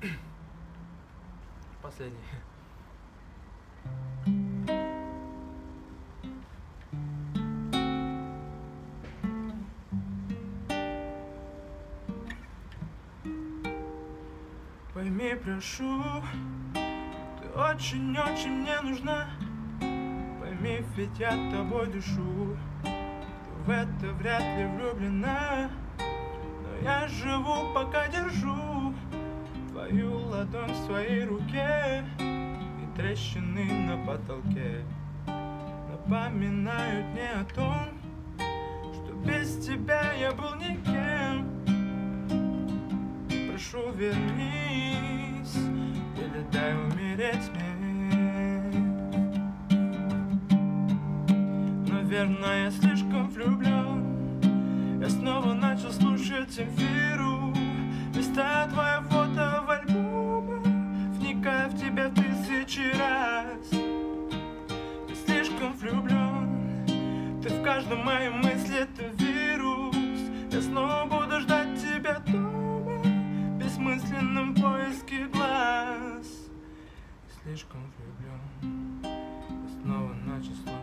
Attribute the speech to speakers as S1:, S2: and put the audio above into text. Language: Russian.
S1: Последний. Пойми, прошу, ты очень-очень мне нужна. Пойми, ведь я тобой дышу. Ты в это вряд ли влюблена, но я живу, пока держу твою ладонь в своей руке. И трещины на потолке напоминают мне о том, что без тебя я был никем. Прошу, вернись или дай умереть мне. Наверное, я слишком влюблен. Я снова начал слушать Земфиру, листая твое фото в альбомах, вникая в тебя в тысячи раз. Я слишком влюблен. Ты в каждом моем мысли, это вирус. Я снова буду ждать тебя дома, в бессмысленном поиске глаз. Я слишком влюблен. Я снова начал слушать